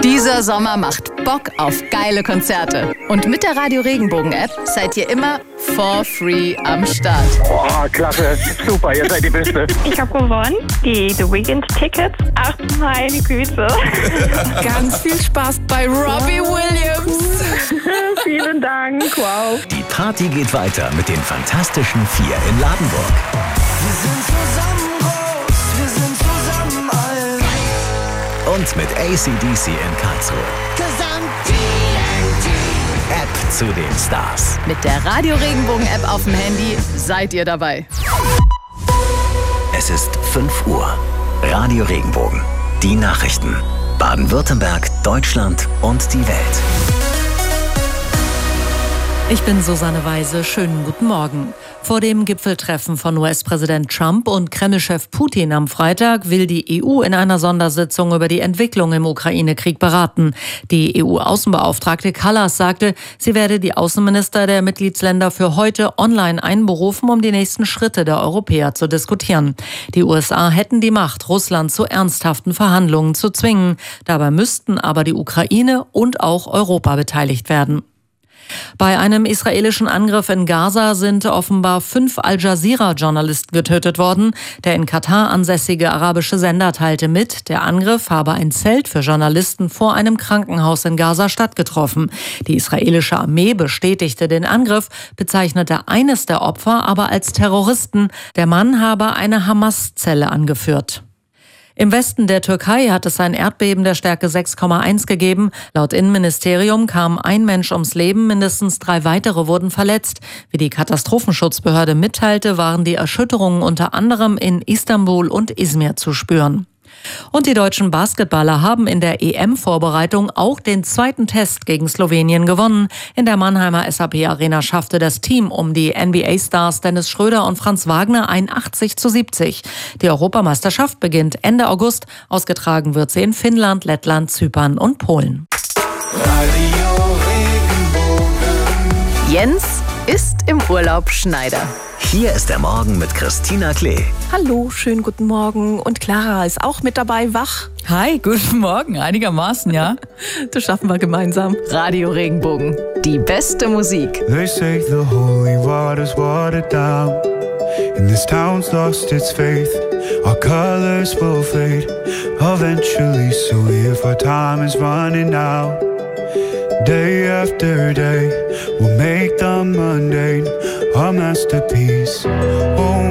Dieser Sommer macht Bock auf geile Konzerte. Und mit der Radio Regenbogen App seid ihr immer for free am Start. Oh, klasse. Super, ihr seid die Beste. Ich habe gewonnen. Die The Weeknd Tickets. Ach, meine Güte. Ganz viel Spaß bei Robbie Williams. Vielen Dank. Wow. Die Party geht weiter mit den Fantastischen Vier in Ladenburg. Wir sind zusammen groß, wir sind zusammen alt. Und mit AC/DC in Karlsruhe. App zu den Stars. Mit der Radio Regenbogen App auf dem Handy seid ihr dabei. Es ist 5 Uhr. Radio Regenbogen. Die Nachrichten. Baden-Württemberg, Deutschland und die Welt. Ich bin Susanne Weise. Schönen guten Morgen. Vor dem Gipfeltreffen von US-Präsident Trump und Kreml-Chef Putin am Freitag will die EU in einer Sondersitzung über die Entwicklung im Ukraine-Krieg beraten. Die EU-Außenbeauftragte Kallas sagte, sie werde die Außenminister der Mitgliedsländer für heute online einberufen, um die nächsten Schritte der Europäer zu diskutieren. Die USA hätten die Macht, Russland zu ernsthaften Verhandlungen zu zwingen. Dabei müssten aber die Ukraine und auch Europa beteiligt werden. Bei einem israelischen Angriff in Gaza sind offenbar 5 Al-Jazeera-Journalisten getötet worden. Der in Katar ansässige arabische Sender teilte mit, der Angriff habe ein Zelt für Journalisten vor einem Krankenhaus in Gaza stattgetroffen. Die israelische Armee bestätigte den Angriff, bezeichnete eines der Opfer aber als Terroristen. Der Mann habe eine Hamas-Zelle angeführt. Im Westen der Türkei hat es ein Erdbeben der Stärke 6,1 gegeben. Laut Innenministerium kam ein Mensch ums Leben, mindestens 3 weitere wurden verletzt. Wie die Katastrophenschutzbehörde mitteilte, waren die Erschütterungen unter anderem in Istanbul und Izmir zu spüren. Und die deutschen Basketballer haben in der EM-Vorbereitung auch den zweiten Test gegen Slowenien gewonnen. In der Mannheimer SAP-Arena schaffte das Team um die NBA-Stars Dennis Schröder und Franz Wagner 81:70. Die Europameisterschaft beginnt Ende August. Ausgetragen wird sie in Finnland, Lettland, Zypern und Polen. Radio Regenbogen. Jens ist im Urlaub Schneider. Hier ist der Morgen mit Christina Klee. Hallo, schönen guten Morgen. Und Clara ist auch mit dabei, wach. Hi, guten Morgen. Einigermaßen, ja. Das schaffen wir gemeinsam. Radio Regenbogen. Die beste Musik. They say the holy water's watered down, and this town's lost its faith. Our colors will fade eventually, so if our time is running out, day after day, we'll make the mundane a masterpiece. Oh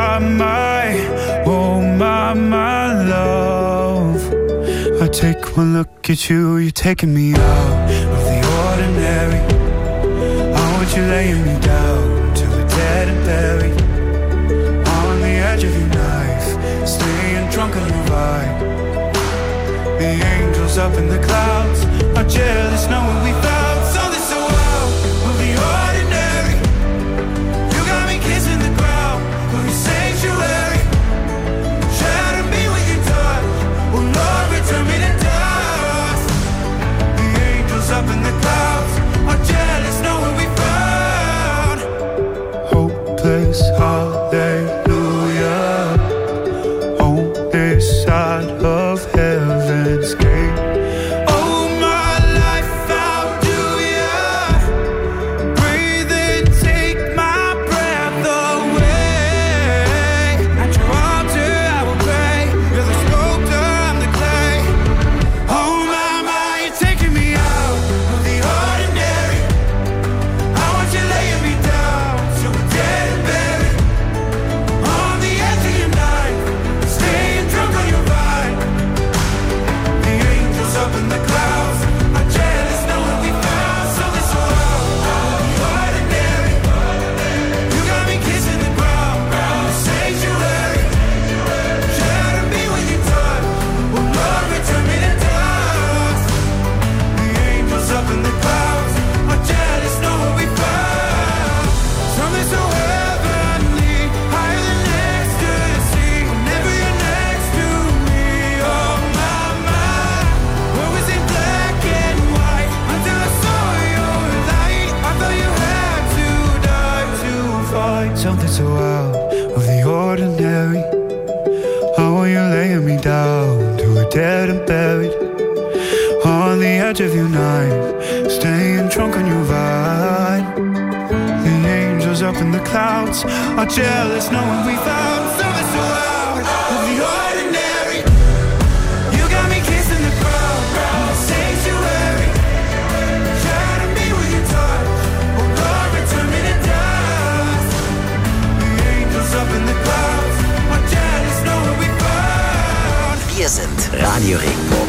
my love, I take one look at you, you're taking me out of the ordinary. I want you laying me down till we're dead and buried, on the edge of your knife, staying drunk on your vibe. The angels up in the clouds are jealous knowing we found something so out of the ordinary. You got me kissing the ground of your sanctuary. Shatter me with your touch, oh Lord, return me to dust. The angels up in the clouds are jealous knowing we found hopeless hallelujah on this side of heaven's gate. Something so out of the ordinary. How are you laying me down to a dead and buried, on edge of your knife, staying drunk on your vibe. The angels up in the clouds are jealous knowing we found something so out of the ordinary. You got me kissing the crowd, sanctuary. Shadow me with your touch, oh Lord, return me to dust. The angels up in the clouds are jealous knowing we found. Wir sind Radio Regenbogen.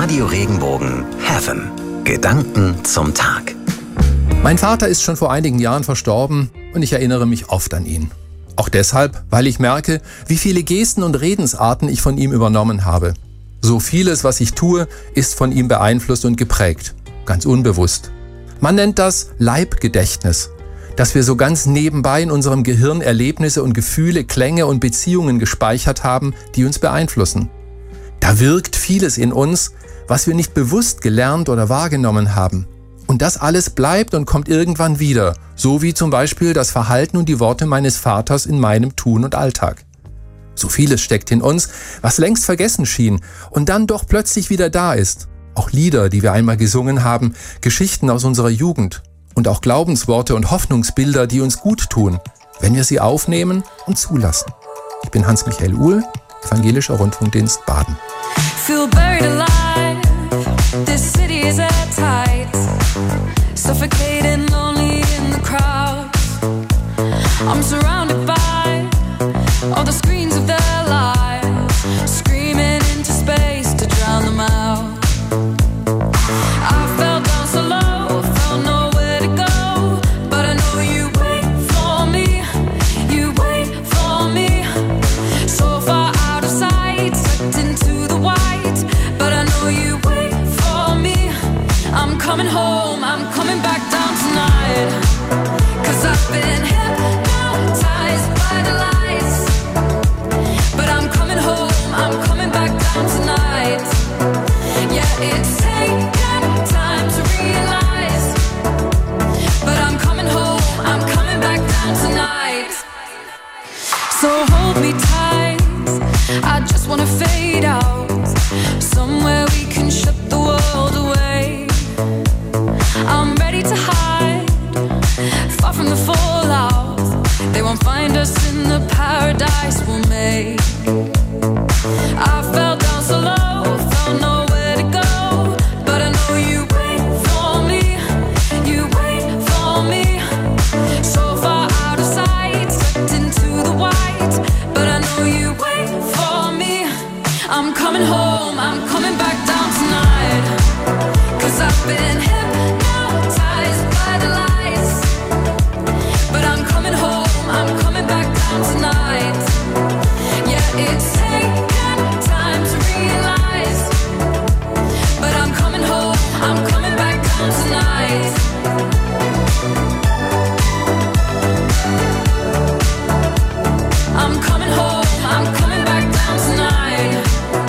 Radio Regenbogen Heaven. Gedanken zum Tag. Mein Vater ist schon vor einigen Jahren verstorben und ich erinnere mich oft an ihn. Auch deshalb, weil ich merke, wie viele Gesten und Redensarten ich von ihm übernommen habe. So vieles, was ich tue, ist von ihm beeinflusst und geprägt. Ganz unbewusst. Man nennt das Leibgedächtnis, dass wir so ganz nebenbei in unserem Gehirn Erlebnisse und Gefühle, Klänge und Beziehungen gespeichert haben, die uns beeinflussen. Da wirkt vieles in uns, was wir nicht bewusst gelernt oder wahrgenommen haben. Und das alles bleibt und kommt irgendwann wieder, so wie zum Beispiel das Verhalten und die Worte meines Vaters in meinem Tun und Alltag. So vieles steckt in uns, was längst vergessen schien und dann doch plötzlich wieder da ist. Auch Lieder, die wir einmal gesungen haben, Geschichten aus unserer Jugend und auch Glaubensworte und Hoffnungsbilder, die uns gut tun, wenn wir sie aufnehmen und zulassen. Ich bin Hans-Michael Uhl, Evangelischer Rundfunkdienst Baden. Feel buried alive. This city is at tight. Suffocating lonely in the crowd. I'm surrounded by all the screens of their lives, screaming into space to drown them out. I fell down so low, found nowhere to go, but I know you wait for me, you wait for me. So far out of sight, sucked into the white, but I know you wait for me. I'm coming home, I'm coming back down tonight, 'cause I've been hypnotized by the lights. But I'm coming home, I'm coming back down tonight. Yeah, it's taken time to realize, but I'm coming home, I'm coming back down tonight. So hold me tight, I just wanna fade out, somewhere we can shut the world away. I'm ready to hide, far from the fallout. They won't find us in the paradise we'll make. I fell down so low, found nowhere to go, but I know you wait for me, you wait for me. So far out of sight, sucked into the white, but I know you wait for me. I'm coming home, I'm coming back down tonight, 'cause I've been hypnotized by the lights. But I'm coming home, I'm coming back down tonight. Yeah, it's taken time to realize, but I'm coming home, I'm coming back down tonight. I'm coming home, I'm coming back down tonight.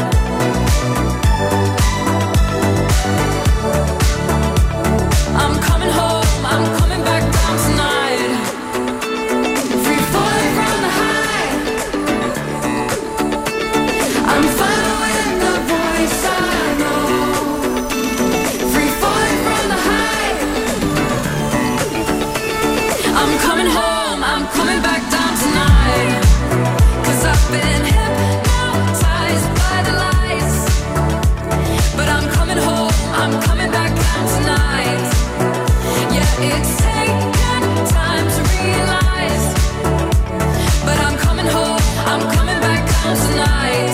I'm coming home, I'm coming back down tonight. Free falling from the high, I'm following the voice I know. Free falling from the high, I'm coming home, I'm coming back down tonight, 'cause I've been hypnotized by the lights, but I'm coming home, I'm coming back down tonight. Yeah, it's taken time to realize, but I'm coming home, I'm coming back down tonight.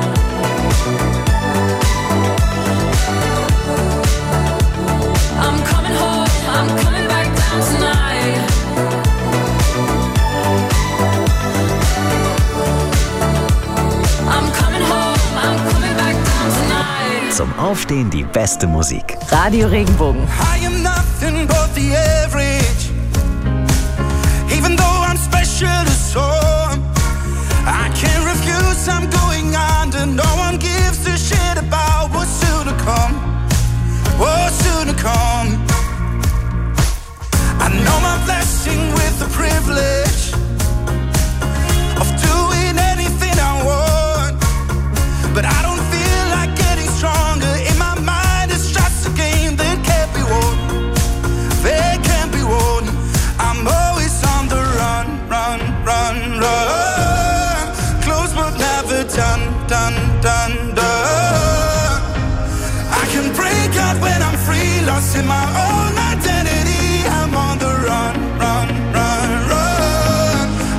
I'm coming home, I'm coming back down tonight. I'm coming home, I'm coming back down tonight. Zum Aufstehen die beste Musik. Radio Regenbogen. I am nothing but the average, even though I'm special to some. I can't refuse, I'm going under. No one gives a shit about what's soon to come, what's soon to come. I know my blessing with the privilege of doing anything I want, but I don't feel like getting stronger. In my mind it's just a game that can't be won, that can't be won. I'm always on the run, run, run, run. Close but never done, done.